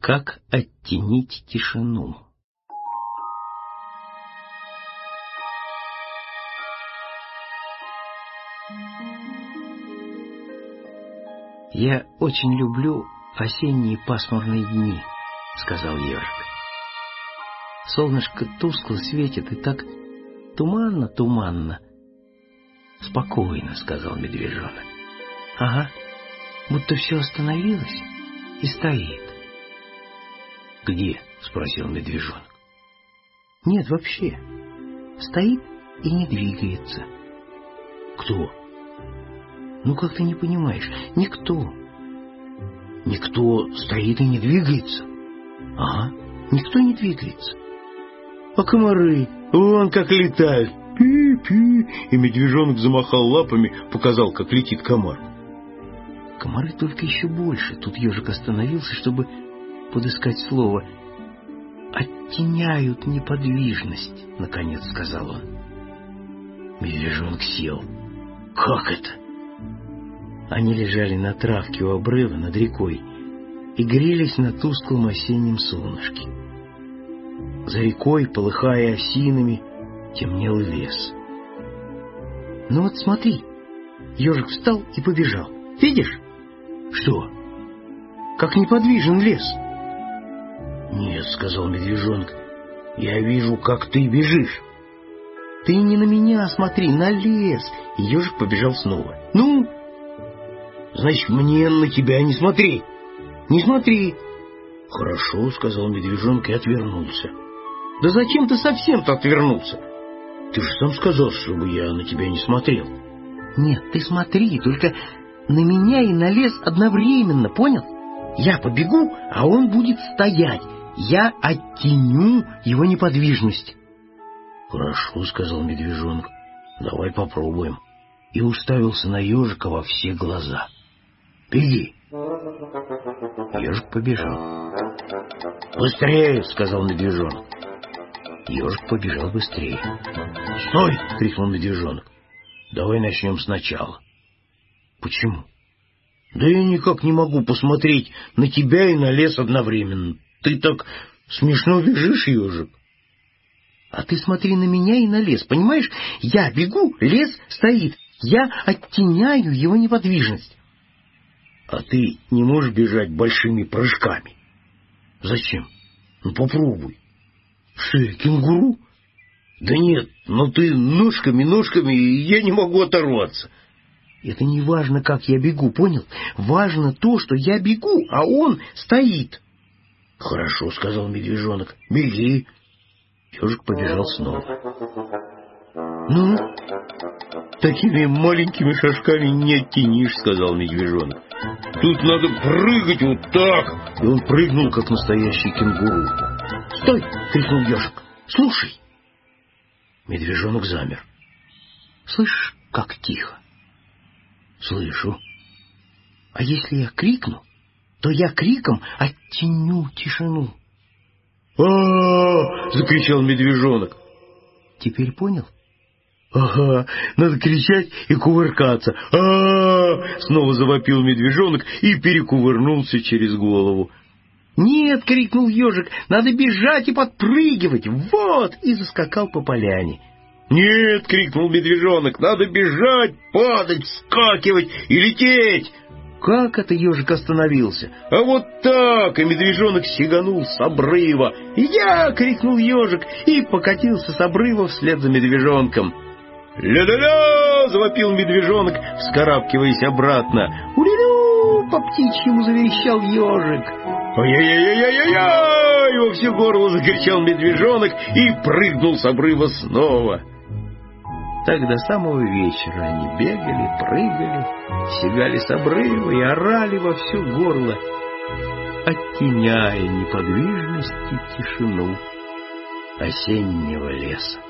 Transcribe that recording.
Как оттенить тишину? «Я очень люблю осенние пасмурные дни», — сказал ежик. «Солнышко тускло светит и так туманно». «Спокойно», — сказал медвежонок. «Ага, будто все остановилось и стоит». «Где?» — спросил медвежонок. «Нет, вообще. Стоит и не двигается». «Кто?» «Ну, как ты не понимаешь? Никто». «Никто стоит и не двигается?» «Ага, никто не двигается». «А комары? Вон как летают! Пи-пи!» И медвежонок замахал лапами, показал, как летит комар. «Комары только еще больше». Тут ежик остановился, чтобы подыскать слово. «Оттеняют неподвижность», — наконец сказал он. Медвежонок сел. «Как это?» Они лежали на травке у обрыва над рекой и грелись на тусклом осеннем солнышке. За рекой, полыхая осинами, темнел лес. «Ну вот смотри!» Ежик встал и побежал. «Видишь?» «Что?» «Как неподвижен лес!» «Нет», — сказал медвежонок, — «я вижу, как ты бежишь». «Ты не на меня смотри, на лес!» И ежик побежал снова. «Ну?» «Значит, мне на тебя не смотреть». «Не смотри». «Хорошо», — сказал медвежонок и отвернулся. «Да зачем ты совсем-то отвернулся? Ты же сам сказал, чтобы я на тебя не смотрел». «Нет, ты смотри, только на меня и на лес одновременно, понял? Я побегу, а он будет стоять. Я оттеню его неподвижность». «Хорошо», — сказал медвежонок, — «давай попробуем». И уставился на ежика во все глаза. «Беги». Ежик побежал. «Быстрее!» — сказал медвежонок. Ежик побежал быстрее. «Стой!» — крикнул медвежонок. «Давай начнем сначала». «Почему?» «Да я никак не могу посмотреть на тебя и на лес одновременно. Ты так смешно бежишь, ежик». «А ты смотри на меня и на лес, понимаешь? Я бегу, лес стоит. Я оттеняю его неподвижность». «А ты не можешь бежать большими прыжками?» «Зачем? Ну попробуй». «Что я, кенгуру?» «Да нет, но ты ножками, и я не могу оторваться». «Это не важно, как я бегу, понял? Важно то, что я бегу, а он стоит». «Хорошо», — сказал медвежонок, — «беги». Ежик побежал снова. «Ну, такими маленькими шажками не оттенишь», — сказал медвежонок. «Тут надо прыгать вот так». И он прыгнул, как настоящий кенгуру. «Стой!» — крикнул ежик. «Слушай!» Медвежонок замер. «Слышишь, как тихо?» «Слышу». «А если я крикну, то я криком оттеню тишину». «А-а-а!» — закричал медвежонок. «Теперь понял?» «Ага, надо кричать и кувыркаться. А-а-а!» Снова завопил медвежонок и перекувырнулся через голову. «Нет!» — крикнул ежик. «Надо бежать и подпрыгивать! Вот!» И заскакал по поляне. «Нет!» — крикнул медвежонок. «Надо бежать, падать, вскакивать и лететь!» «Как это?» — ежик остановился. «А вот так!» — и медвежонок сиганул с обрыва. «Я!» — крикнул ежик и покатился с обрыва вслед за медвежонком. «Ля-ля-ля!» — завопил медвежонок, вскарабкиваясь обратно. «У-лю-лю!» — по птичьему заверещал ежик. «Ай-яй-яй-яй-яй!» — во все горло закричал медвежонок и прыгнул с обрыва снова. Так до самого вечера они бегали, прыгали, сигали с обрыва и орали во все горло, оттеняя неподвижность и тишину осеннего леса.